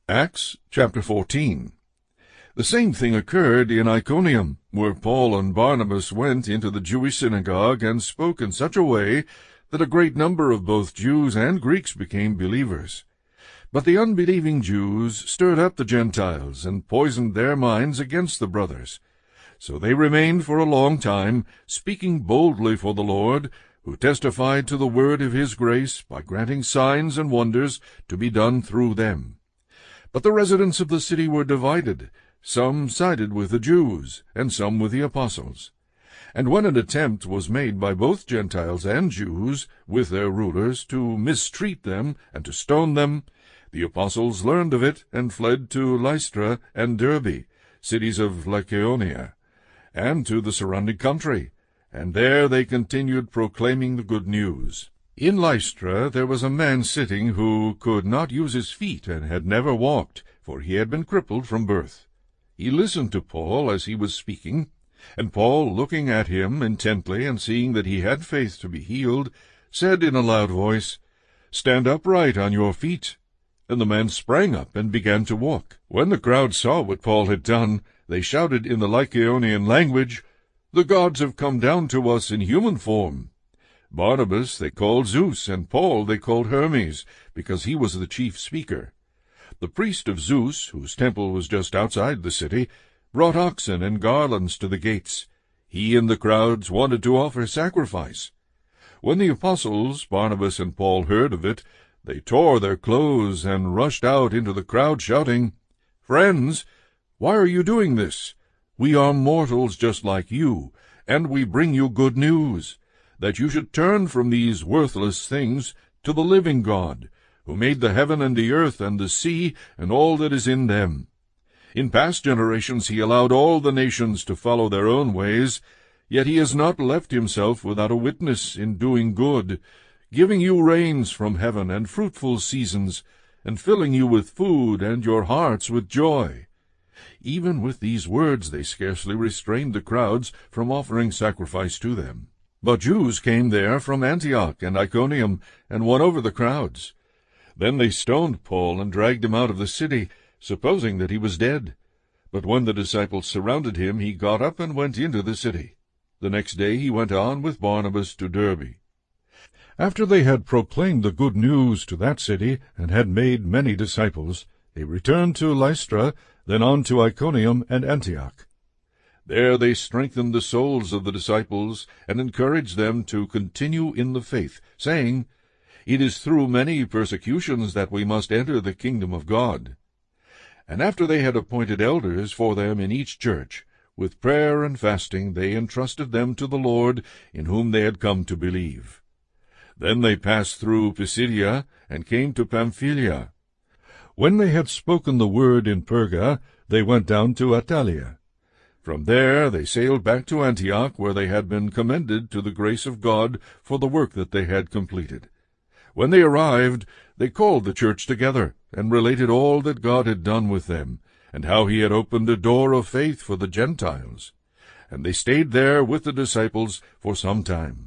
Acts chapter 14. The same thing occurred in Iconium, where Paul and Barnabas went into the Jewish synagogue and spoke in such a way that a great number of both Jews and Greeks became believers. But the unbelieving Jews stirred up the Gentiles and poisoned their minds against the brothers. So they remained for a long time, speaking boldly for the Lord, who testified to the word of his grace by granting signs and wonders to be done through them. But the residents of the city were divided. Some sided with the Jews, and some with the apostles. And when an attempt was made by both Gentiles and Jews, with their rulers, to mistreat them and to stone them, the apostles learned of it, and fled to Lystra and Derbe, cities of Lycaonia, and to the surrounding country, and there they continued proclaiming the good news. In Lystra there was a man sitting who could not use his feet, and had never walked, for he had been crippled from birth. He listened to Paul as he was speaking, and Paul, looking at him intently, and seeing that he had faith to be healed, said in a loud voice, "Stand upright on your feet." And the man sprang up and began to walk. When the crowd saw what Paul had done, they shouted in the Lycaonian language, "The gods have come down to us in human form." Barnabas they called Zeus, and Paul they called Hermes, because he was the chief speaker. The priest of Zeus, whose temple was just outside the city, brought oxen and garlands to the gates. He and the crowds wanted to offer sacrifice. When the apostles, Barnabas and Paul, heard of it, they tore their clothes and rushed out into the crowd, shouting, "Friends, why are you doing this? We are mortals just like you, and we bring you good news, that you should turn from these worthless things to the living God, who made the heaven and the earth and the sea and all that is in them. In past generations he allowed all the nations to follow their own ways, yet he has not left himself without a witness in doing good, giving you rains from heaven and fruitful seasons, and filling you with food and your hearts with joy." Even with these words they scarcely restrained the crowds from offering sacrifice to them. But Jews came there from Antioch and Iconium, and won over the crowds. Then they stoned Paul and dragged him out of the city, supposing that he was dead. But when the disciples surrounded him, he got up and went into the city. The next day he went on with Barnabas to Derbe. After they had proclaimed the good news to that city, and had made many disciples, they returned to Lystra, then on to Iconium and Antioch. There they strengthened the souls of the disciples, and encouraged them to continue in the faith, saying, "It is through many persecutions that we must enter the kingdom of God." And after they had appointed elders for them in each church, with prayer and fasting they entrusted them to the Lord, in whom they had come to believe. Then they passed through Pisidia, and came to Pamphylia. When they had spoken the word in Perga, they went down to Attalia. From there they sailed back to Antioch, where they had been commended to the grace of God for the work that they had completed. When they arrived, they called the church together, and related all that God had done with them, and how he had opened a door of faith for the Gentiles. And they stayed there with the disciples for some time.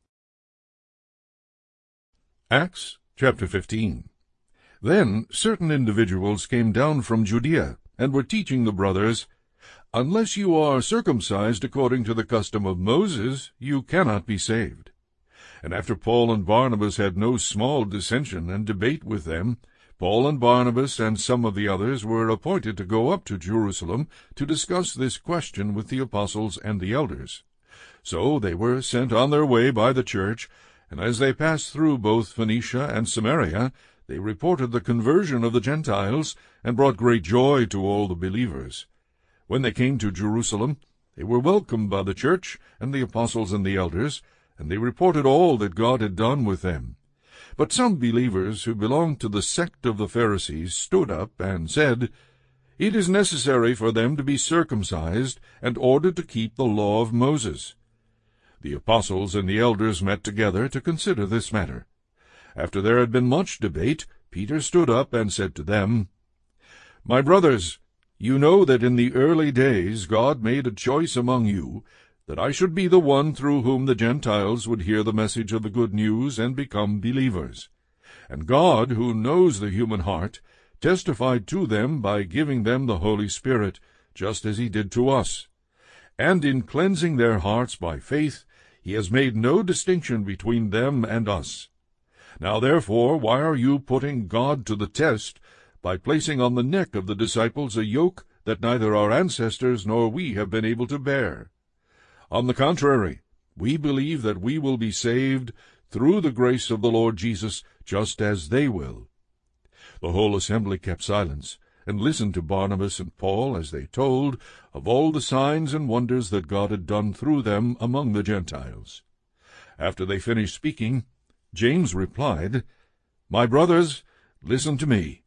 Acts chapter 15. Then certain individuals came down from Judea, and were teaching the brothers, "Unless you are circumcised according to the custom of Moses, you cannot be saved." And after Paul and Barnabas had no small dissension and debate with them, Paul and Barnabas and some of the others were appointed to go up to Jerusalem to discuss this question with the apostles and the elders. So they were sent on their way by the church, and as they passed through both Phoenicia and Samaria, they reported the conversion of the Gentiles, and brought great joy to all the believers. When they came to Jerusalem, they were welcomed by the church and the apostles and the elders, and they reported all that God had done with them. But some believers who belonged to the sect of the Pharisees stood up and said, "It is necessary for them to be circumcised, and ordered to keep the law of Moses." The apostles and the elders met together to consider this matter. After there had been much debate, Peter stood up and said to them, "My brothers, you know that in the early days God made a choice among you, that I should be the one through whom the Gentiles would hear the message of the good news and become believers. And God, who knows the human heart, testified to them by giving them the Holy Spirit, just as he did to us. And in cleansing their hearts by faith, he has made no distinction between them and us. Now therefore, why are you putting God to the test, by placing on the neck of the disciples a yoke that neither our ancestors nor we have been able to bear? On the contrary, we believe that we will be saved through the grace of the Lord Jesus, just as they will. The whole assembly kept silence, and listened to Barnabas and Paul as they told of all the signs and wonders that God had done through them among the Gentiles. After they finished speaking, James replied, "My brothers, listen to me.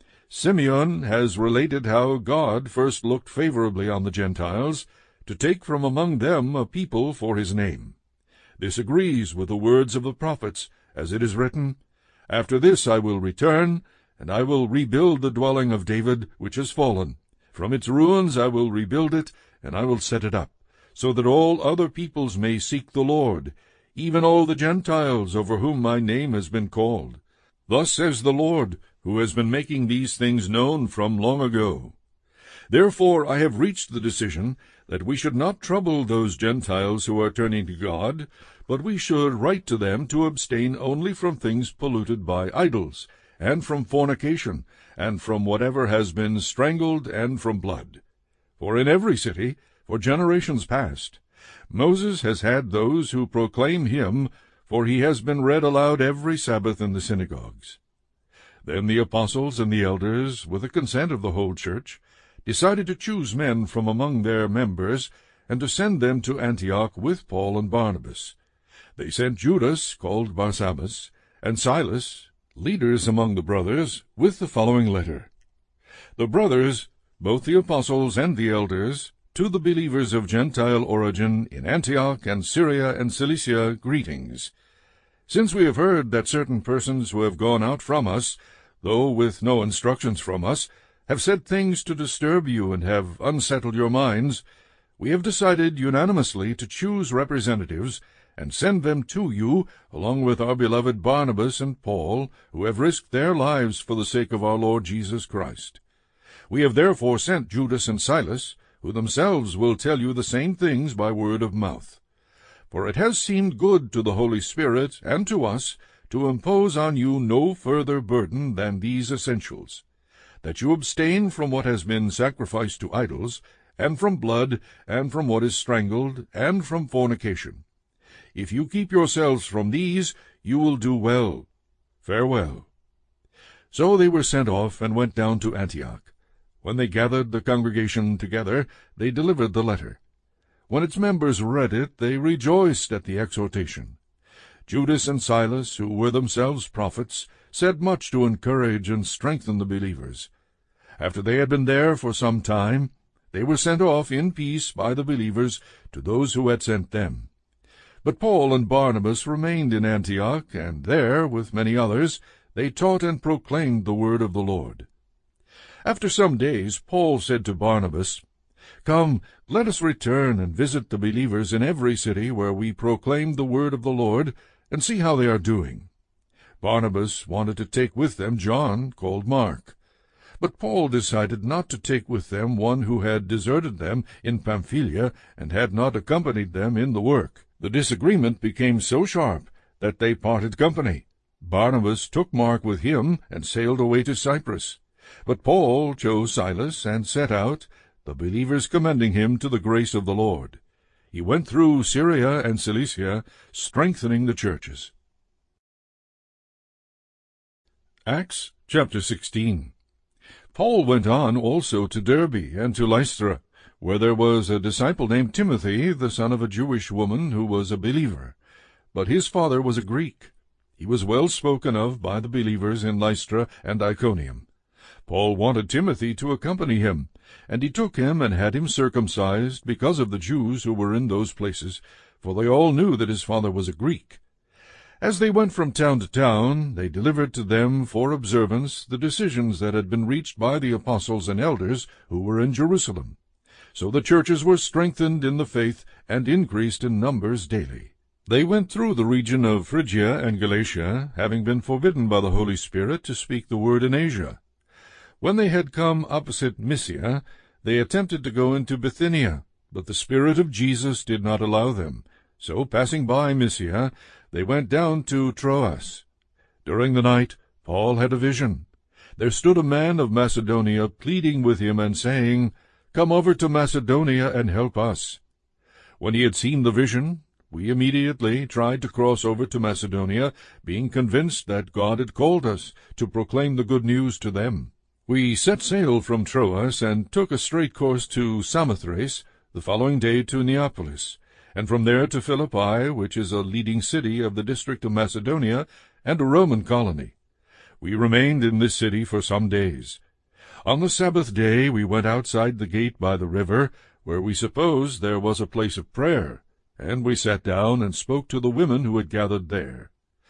Simeon has related how God first looked favorably on the Gentiles, to take from among them a people for his name. This agrees with the words of the prophets, as it is written, 'After this I will return, and I will rebuild the dwelling of David, which has fallen. From its ruins I will rebuild it, and I will set it up, so that all other peoples may seek the Lord, even all the Gentiles over whom my name has been called. Thus says the Lord, who has been making these things known from long ago. Therefore I have reached the decision that we should not trouble those Gentiles who are turning to God, but we should write to them to abstain only from things polluted by idols, and from fornication, and from whatever has been strangled, and from blood. For in every city, for generations past, Moses has had those who proclaim him, for he has been read aloud every Sabbath in the synagogues." Then the apostles and the elders, with the consent of the whole church, decided to choose men from among their members, and to send them to Antioch with Paul and Barnabas. They sent Judas, called Barsabbas, and Silas, leaders among the brothers, with the following letter. The brothers, both the apostles and the elders, to the believers of Gentile origin in Antioch and Syria and Cilicia, greetings. Since we have heard that certain persons who have gone out from us, though with no instructions from us, have said things to disturb you and have unsettled your minds, we have decided unanimously to choose representatives and send them to you, along with our beloved Barnabas and Paul, who have risked their lives for the sake of our Lord Jesus Christ. We have therefore sent Judas and Silas, who themselves will tell you the same things by word of mouth. For it has seemed good to the Holy Spirit and to us to impose on you no further burden than these essentials, that you abstain from what has been sacrificed to idols, and from blood, and from what is strangled, and from fornication. If you keep yourselves from these, you will do well. Farewell." So they were sent off, and went down to Antioch. When they gathered the congregation together, they delivered the letter. When its members read it, they rejoiced at the exhortation. Judas and Silas, who were themselves prophets, said much to encourage and strengthen the believers. After they had been there for some time, they were sent off in peace by the believers to those who had sent them. But Paul and Barnabas remained in Antioch, and there, with many others, they taught and proclaimed the word of the Lord. After some days Paul said to Barnabas, "Come, let us return and visit the believers in every city where we proclaim the word of the Lord, and see how they are doing." Barnabas wanted to take with them John, called Mark. But Paul decided not to take with them one who had deserted them in Pamphylia and had not accompanied them in the work. The disagreement became so sharp that they parted company. Barnabas took Mark with him and sailed away to Cyprus. But Paul chose Silas and set out, the believers commending him to the grace of the Lord. He went through Syria and Cilicia, strengthening the churches. Acts chapter 16. Paul went on also to Derbe and to Lystra, where there was a disciple named Timothy, the son of a Jewish woman who was a believer. But his father was a Greek. He was well spoken of by the believers in Lystra and Iconium. Paul wanted Timothy to accompany him, and he took him and had him circumcised because of the Jews who were in those places, for they all knew that his father was a Greek. As they went from town to town, they delivered to them for observance the decisions that had been reached by the apostles and elders who were in Jerusalem. So the churches were strengthened in the faith and increased in numbers daily. They went through the region of Phrygia and Galatia, having been forbidden by the Holy Spirit to speak the word in Asia. When they had come opposite Mysia, they attempted to go into Bithynia, but the Spirit of Jesus did not allow them. So, passing by Mysia, they went down to Troas. During the night, Paul had a vision. There stood a man of Macedonia pleading with him and saying, "Come over to Macedonia and help us." When he had seen the vision, we immediately tried to cross over to Macedonia, being convinced that God had called us to proclaim the good news to them. We set sail from Troas and took a straight course to Samothrace, the following day to Neapolis, and from there to Philippi, which is a leading city of the district of Macedonia and a Roman colony. We remained in this city for some days. On the Sabbath day we went outside the gate by the river, where we supposed there was a place of prayer, and we sat down and spoke to the women who had gathered there.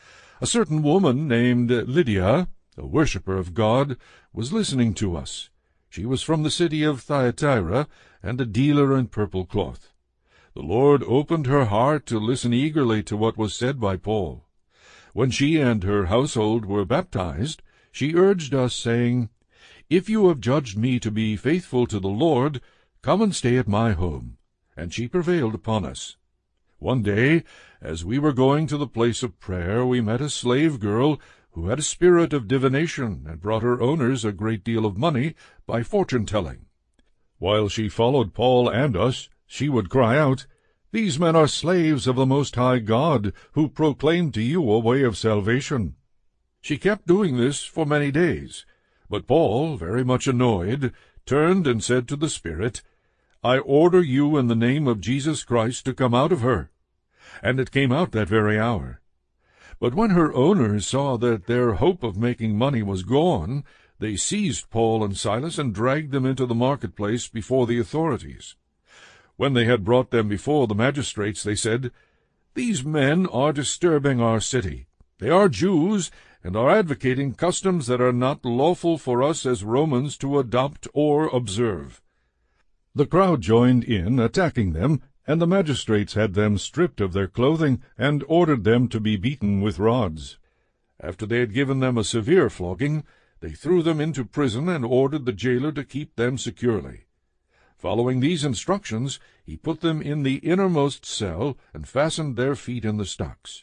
A certain woman named Lydia, a worshipper of God, was listening to us. She was from the city of Thyatira, and a dealer in purple cloth. The Lord opened her heart to listen eagerly to what was said by Paul. When she and her household were baptized, she urged us, saying, "If you have judged me to be faithful to the Lord, come and stay at my home." And she prevailed upon us. One day, as we were going to the place of prayer, we met a slave girl who had a spirit of divination, and brought her owners a great deal of money by fortune-telling. While she followed Paul and us, she would cry out, "These men are slaves of the Most High God, who proclaim to you a way of salvation." She kept doing this for many days, but Paul, very much annoyed, turned and said to the spirit, "I order you in the name of Jesus Christ to come out of her." And it came out that very hour. But when her owners saw that their hope of making money was gone, they seized Paul and Silas and dragged them into the marketplace before the authorities. When they had brought them before the magistrates, they said, "These men are disturbing our city. They are Jews, and are advocating customs that are not lawful for us as Romans to adopt or observe." The crowd joined in, attacking them, and the magistrates had them stripped of their clothing, and ordered them to be beaten with rods. After they had given them a severe flogging, they threw them into prison, and ordered the jailer to keep them securely. Following these instructions, he put them in the innermost cell, and fastened their feet in the stocks.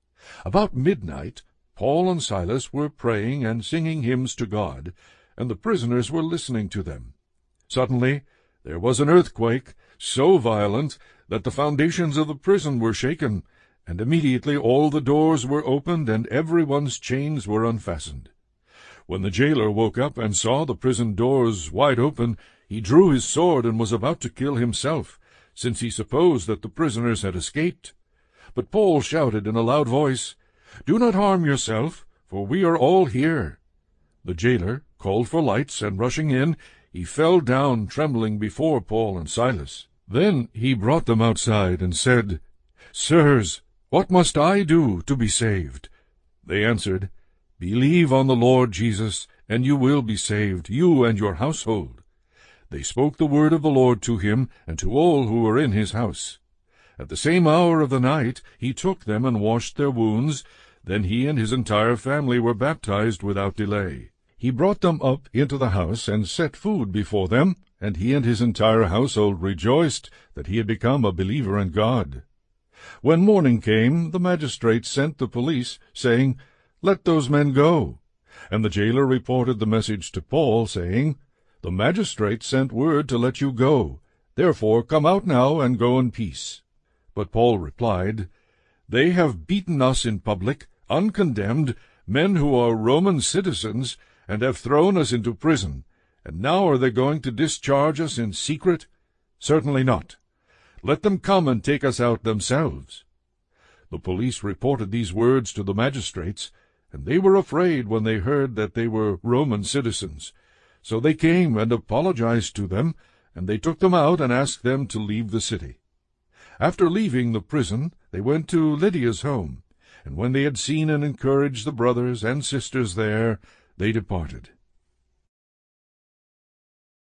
About midnight, Paul and Silas were praying and singing hymns to God, and the prisoners were listening to them. Suddenly there was an earthquake, so violent that the foundations of the prison were shaken, and immediately all the doors were opened, and everyone's chains were unfastened. When the jailer woke up and saw the prison doors wide open, he drew his sword and was about to kill himself, since he supposed that the prisoners had escaped. But Paul shouted in a loud voice, "Do not harm yourself, for we are all here." The jailer called for lights, and rushing in, he fell down trembling before Paul and Silas. Then he brought them outside and said, "Sirs, what must I do to be saved?" They answered, "Believe on the Lord Jesus, and you will be saved, you and your household." They spoke the word of the Lord to him and to all who were in his house. At the same hour of the night he took them and washed their wounds. Then he and his entire family were baptized without delay. He brought them up into the house and set food before them, and he and his entire household rejoiced that he had become a believer in God. When morning came, the magistrates sent the police, saying, "Let those men go." And the jailer reported the message to Paul, saying, "The magistrates sent word to let you go. Therefore come out now and go in peace." But Paul replied, "They have beaten us in public, uncondemned, men who are Roman citizens, and have thrown us into prison. And now are they going to discharge us in secret? Certainly not. Let them come and take us out themselves." The police reported these words to the magistrates, and they were afraid when they heard that they were Roman citizens. So they came and apologized to them, and they took them out and asked them to leave the city. After leaving the prison, they went to Lydia's home, and when they had seen and encouraged the brothers and sisters there, they departed.